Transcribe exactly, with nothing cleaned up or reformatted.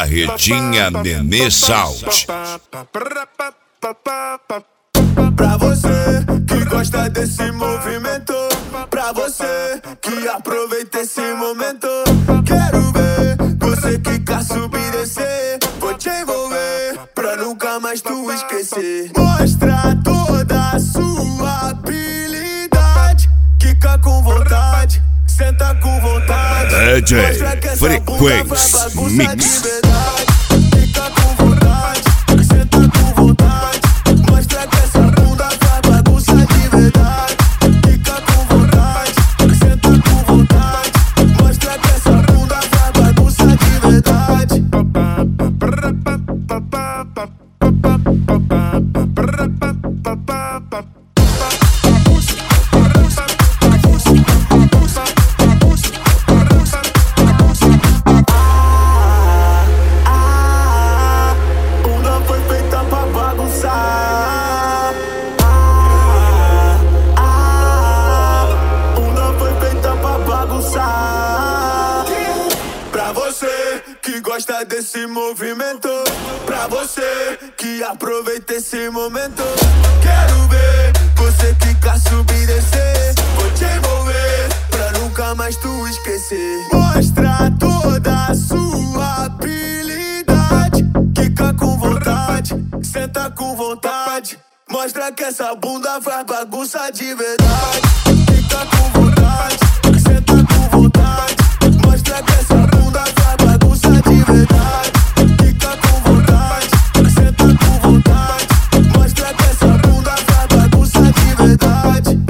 Carretinha Nenê Sound. Pra você que gosta desse movimento, pra você que aproveita esse momento, quero ver você que quer subir e descer. Vou te envolver pra nunca mais tu esquecer. Mostra toda a sua habilidade, quica com vontade, senta com vontade. D J Frequência Mix. Fica com vontade, senta com vontade. Mostra que essa bunda faz bagunça de verdade. Fica com vontade, senta com vontade. Mostra que essa bunda faz bagunça de verdade. Pra você que gosta desse movimento, pra você que aproveita esse momento, quero ver você que quer subir e descer. Vou te envolver pra nunca mais tu esquecer. Mostra toda a sua habilidade, quica com vontade, senta com vontade. Mostra que essa bunda faz bagunça de verdade. Fica com vontade, senta com vontade. Mostra que essa bunda faz bagunça de verdade. Fica com vontade, senta com vontade. Mostra que essa bunda faz bagunça de verdade.